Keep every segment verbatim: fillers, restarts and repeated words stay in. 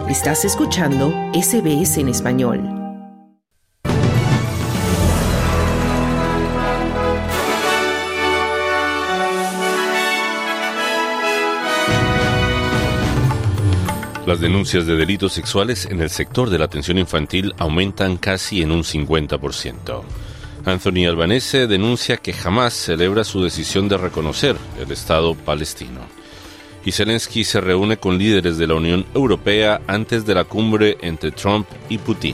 Estás escuchando S B S en español. Las denuncias de delitos sexuales en el sector de la atención infantil aumentan casi en un cincuenta por ciento. Anthony Albanese denuncia que jamás celebra su decisión de reconocer el Estado palestino. Y Zelensky se reúne con líderes de la Unión Europea antes de la cumbre entre Trump y Putin.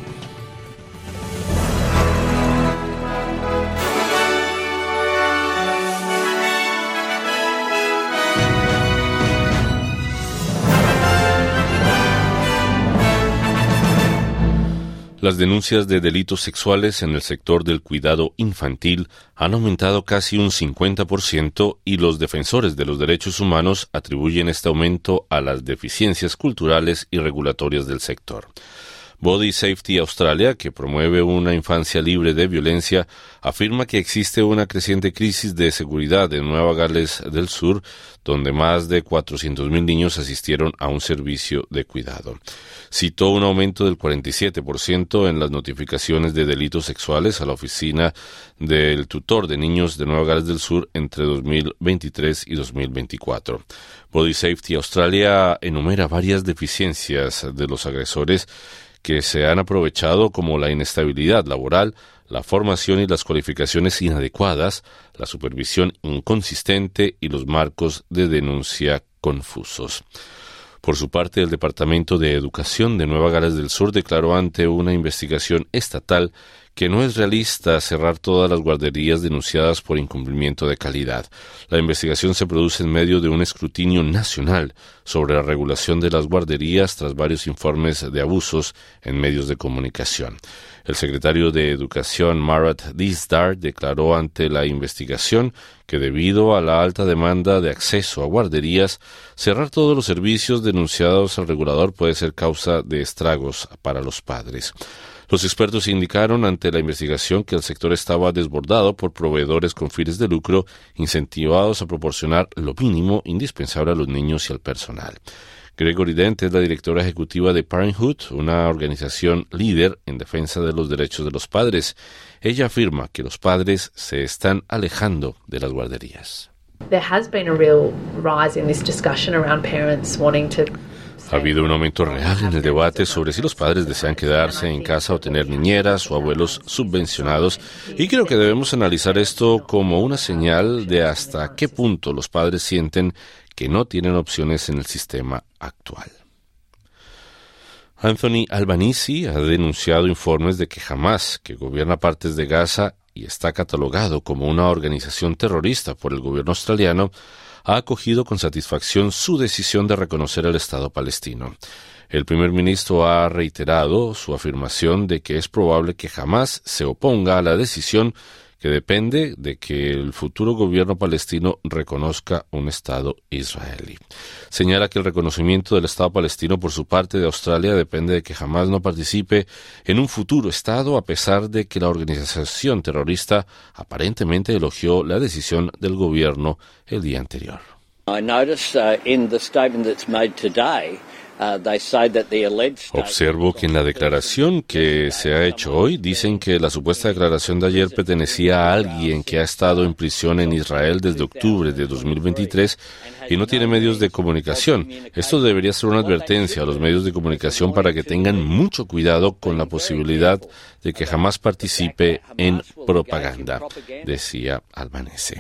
Las denuncias de delitos sexuales en el sector del cuidado infantil han aumentado casi un cincuenta por ciento y los defensores de los derechos humanos atribuyen este aumento a las deficiencias culturales y regulatorias del sector. Body Safety Australia, que promueve una infancia libre de violencia, afirma que existe una creciente crisis de seguridad en Nueva Gales del Sur, donde más de cuatrocientos mil niños asistieron a un servicio de cuidado. Citó un aumento del cuarenta y siete por ciento en las notificaciones de delitos sexuales a la oficina del tutor de niños de Nueva Gales del Sur entre dos mil veintitrés y dos mil veinticuatro. Body Safety Australia enumera varias deficiencias de los agresores que se han aprovechado, como la inestabilidad laboral, la formación y las cualificaciones inadecuadas, la supervisión inconsistente y los marcos de denuncia confusos. Por su parte, el Departamento de Educación de Nueva Gales del Sur declaró ante una investigación estatal que no es realista cerrar todas las guarderías denunciadas por incumplimiento de calidad. La investigación se produce en medio de un escrutinio nacional sobre la regulación de las guarderías tras varios informes de abusos en medios de comunicación. El secretario de Educación, Marat Dizdar, declaró ante la investigación que debido a la alta demanda de acceso a guarderías, cerrar todos los servicios denunciados al regulador puede ser causa de estragos para los padres. Los expertos indicaron ante la investigación que el sector estaba desbordado por proveedores con fines de lucro incentivados a proporcionar lo mínimo indispensable a los niños y al personal. Gregory Dent es la directora ejecutiva de Parenthood, una organización líder en defensa de los derechos de los padres. Ella afirma que los padres se están alejando de las guarderías. There has been a real rise in this discussion around parents wanting to Ha habido un aumento real en el debate sobre si los padres desean quedarse en casa o tener niñeras o abuelos subvencionados, y creo que debemos analizar esto como una señal de hasta qué punto los padres sienten que no tienen opciones en el sistema actual. Anthony Albanese ha denunciado informes de que Hamas, que gobierna partes de Gaza y está catalogado como una organización terrorista por el gobierno australiano, ha acogido con satisfacción su decisión de reconocer el Estado palestino. El primer ministro ha reiterado su afirmación de que es probable que jamás se oponga a la decisión, que depende de que el futuro gobierno palestino reconozca un Estado israelí. Señala que el reconocimiento del Estado palestino por su parte de Australia depende de que jamás no participe en un futuro Estado, a pesar de que la organización terrorista aparentemente elogió la decisión del gobierno el día anterior. I notice uh, in the statement that's made today, Uh, they say that the alleged Observo que en la declaración que se ha hecho hoy dicen que la supuesta declaración de ayer pertenecía a alguien que ha estado en prisión en Israel desde octubre de dos mil veintitrés y no tiene medios de comunicación. Esto debería ser una advertencia a los medios de comunicación para que tengan mucho cuidado con la posibilidad de que jamás participe en propaganda, decía Albanese.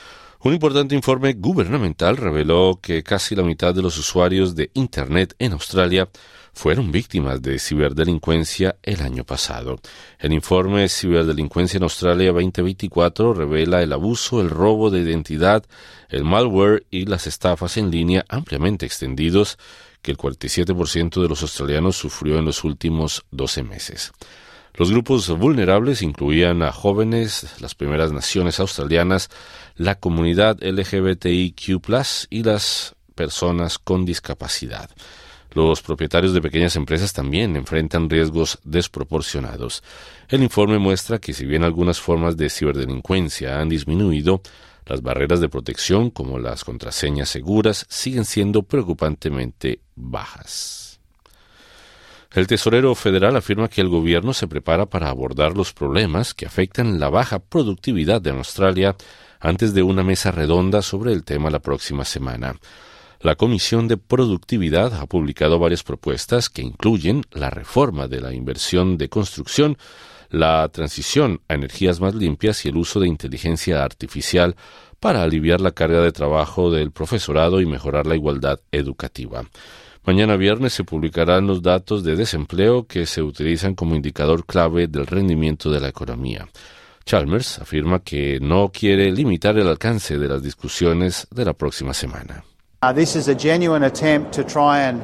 Un importante informe gubernamental reveló que casi la mitad de los usuarios de Internet en Australia fueron víctimas de ciberdelincuencia el año pasado. El informe Ciberdelincuencia en Australia veinte veinticuatro revela el abuso, el robo de identidad, el malware y las estafas en línea ampliamente extendidos que el cuarenta y siete por ciento de los australianos sufrió en los últimos doce meses. Los grupos vulnerables incluían a jóvenes, las primeras naciones australianas, la comunidad L G B T I Q plus, y las personas con discapacidad. Los propietarios de pequeñas empresas también enfrentan riesgos desproporcionados. El informe muestra que si bien algunas formas de ciberdelincuencia han disminuido, las barreras de protección, como las contraseñas seguras, siguen siendo preocupantemente bajas. El tesorero federal afirma que el gobierno se prepara para abordar los problemas que afectan la baja productividad de Australia antes de una mesa redonda sobre el tema la próxima semana. La Comisión de Productividad ha publicado varias propuestas que incluyen la reforma de la inversión de construcción, la transición a energías más limpias y el uso de inteligencia artificial para aliviar la carga de trabajo del profesorado y mejorar la igualdad educativa. Mañana viernes se publicarán los datos de desempleo que se utilizan como indicador clave del rendimiento de la economía. Chalmers afirma que no quiere limitar el alcance de las discusiones de la próxima semana. Uh, this is a genuine attempt to try and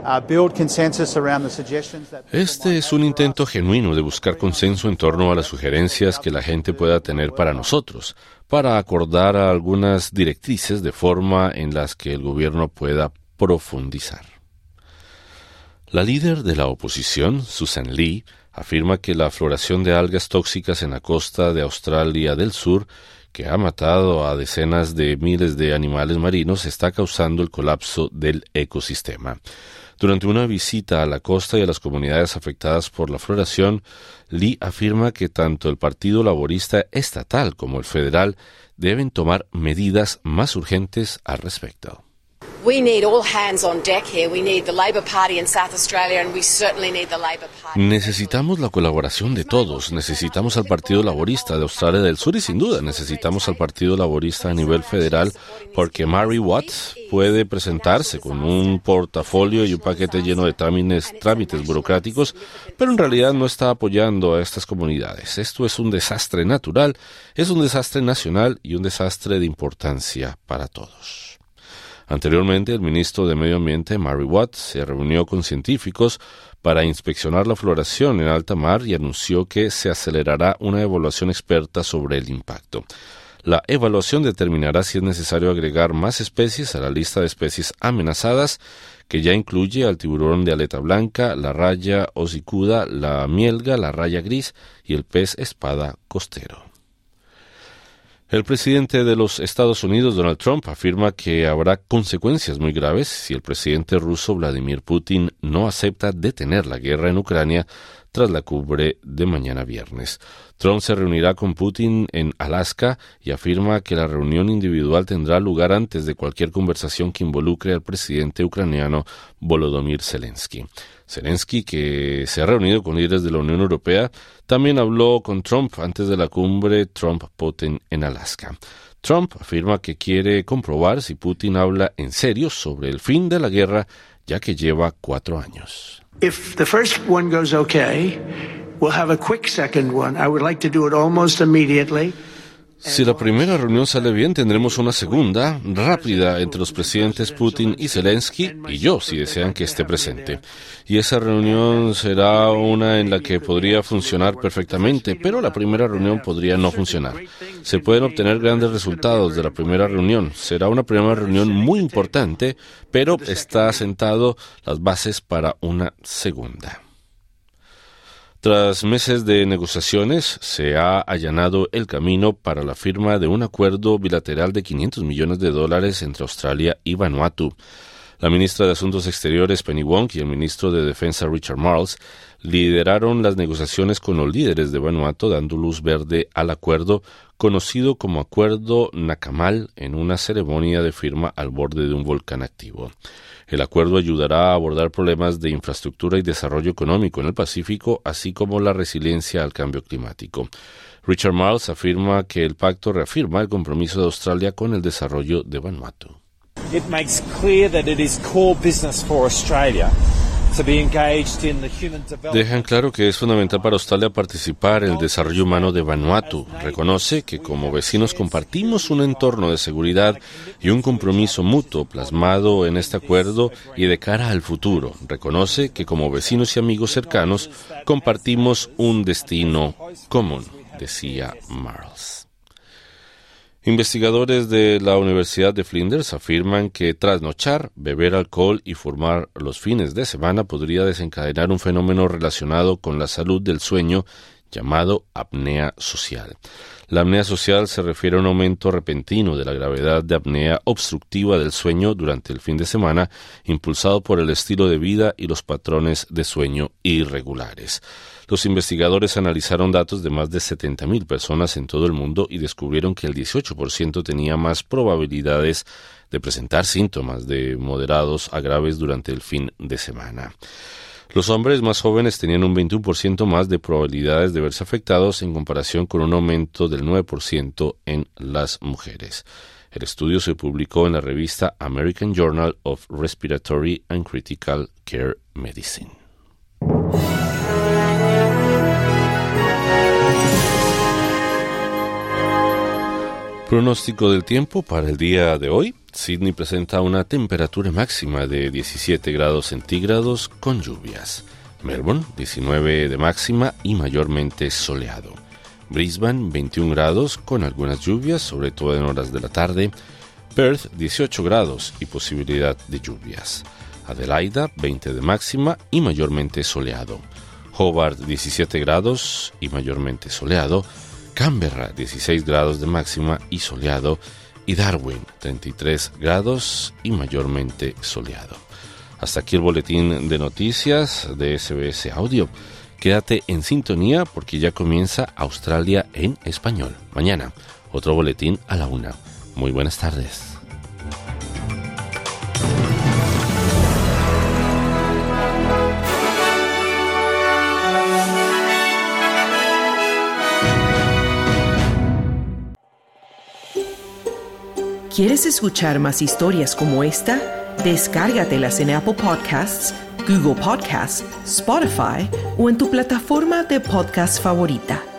Este es un intento genuino de buscar consenso en torno a las sugerencias que la gente pueda tener para nosotros, para acordar algunas directrices de forma en las que el gobierno pueda profundizar. La líder de la oposición, Susan Lee, afirma que la floración de algas tóxicas en la costa de Australia del Sur, que ha matado a decenas de miles de animales marinos, está causando el colapso del ecosistema. Durante una visita a la costa y a las comunidades afectadas por la floración, Lee afirma que tanto el Partido Laborista estatal como el federal deben tomar medidas más urgentes al respecto. We need all hands on deck here. We need the Labor Party in South Australia and we certainly need the Labor Party. Necesitamos la colaboración de todos. Necesitamos al Partido Laborista de Australia del Sur y sin duda necesitamos al Partido Laborista a nivel federal porque Mary Watt puede presentarse con un portafolio y un paquete lleno de trámites, trámites burocráticos, pero en realidad no está apoyando a estas comunidades. Esto es un desastre natural, es un desastre nacional y un desastre de importancia para todos. Anteriormente, el ministro de Medio Ambiente, Mary Watt, se reunió con científicos para inspeccionar la floración en alta mar y anunció que se acelerará una evaluación experta sobre el impacto. La evaluación determinará si es necesario agregar más especies a la lista de especies amenazadas, que ya incluye al tiburón de aleta blanca, la raya hocicuda, la mielga, la raya gris y el pez espada costero. El presidente de los Estados Unidos, Donald Trump, afirma que habrá consecuencias muy graves si el presidente ruso Vladimir Putin no acepta detener la guerra en Ucrania tras la cumbre de mañana viernes. Trump se reunirá con Putin en Alaska y afirma que la reunión individual tendrá lugar antes de cualquier conversación que involucre al presidente ucraniano Volodymyr Zelensky. Zelensky, que se ha reunido con líderes de la Unión Europea, también habló con Trump antes de la cumbre Trump-Putin en Alaska. Trump afirma que quiere comprobar si Putin habla en serio sobre el fin de la guerra, ya que lleva cuatro años. If the first one goes okay, we'll have a quick second one. I would like to do it almost immediately. Si la primera reunión sale bien, tendremos una segunda, rápida, entre los presidentes Putin y Zelensky, y yo, si desean que esté presente. Y esa reunión será una en la que podría funcionar perfectamente, pero la primera reunión podría no funcionar. Se pueden obtener grandes resultados de la primera reunión. Será una primera reunión muy importante, pero está sentado las bases para una segunda. Tras meses de negociaciones, se ha allanado el camino para la firma de un acuerdo bilateral de quinientos millones de dólares entre Australia y Vanuatu. La ministra de Asuntos Exteriores, Penny Wong, y el ministro de Defensa, Richard Marles, lideraron las negociaciones con los líderes de Vanuatu, dando luz verde al acuerdo conocido como Acuerdo Nakamal en una ceremonia de firma al borde de un volcán activo. El acuerdo ayudará a abordar problemas de infraestructura y desarrollo económico en el Pacífico, así como la resiliencia al cambio climático. Richard Marles afirma que el pacto reafirma el compromiso de Australia con el desarrollo de Vanuatu. It makes clear that it is core business for Australia. Dejan claro que es fundamental para Australia participar en el desarrollo humano de Vanuatu. Reconoce que como vecinos compartimos un entorno de seguridad y un compromiso mutuo plasmado en este acuerdo y de cara al futuro. Reconoce que como vecinos y amigos cercanos compartimos un destino común, decía Marles. Investigadores de la Universidad de Flinders afirman que trasnochar, beber alcohol y fumar los fines de semana podría desencadenar un fenómeno relacionado con la salud del sueño llamado apnea social. La apnea social se refiere a un aumento repentino de la gravedad de apnea obstructiva del sueño durante el fin de semana, impulsado por el estilo de vida y los patrones de sueño irregulares. Los investigadores analizaron datos de más de setenta mil personas en todo el mundo y descubrieron que el dieciocho por ciento tenía más probabilidades de presentar síntomas de moderados a graves durante el fin de semana. Los hombres más jóvenes tenían un veintiuno por ciento más de probabilidades de verse afectados en comparación con un aumento del nueve por ciento en las mujeres. El estudio se publicó en la revista American Journal of Respiratory and Critical Care Medicine. Pronóstico del tiempo para el día de hoy. Sydney presenta una temperatura máxima de diecisiete grados centígrados con lluvias. Melbourne, diecinueve de máxima y mayormente soleado. Brisbane, veintiún grados con algunas lluvias, sobre todo en horas de la tarde. Perth, dieciocho grados y posibilidad de lluvias. Adelaida, veinte de máxima y mayormente soleado. Hobart, diecisiete grados y mayormente soleado. Canberra, dieciséis grados de máxima y soleado. Y Darwin, treinta y tres grados y mayormente soleado. Hasta aquí el boletín de noticias de S B S Audio. Quédate en sintonía porque ya comienza Australia en español. Mañana, otro boletín a la una. Muy buenas tardes. ¿Quieres escuchar más historias como esta? Descárgatelas en Apple Podcasts, Google Podcasts, Spotify o en tu plataforma de podcast favorita.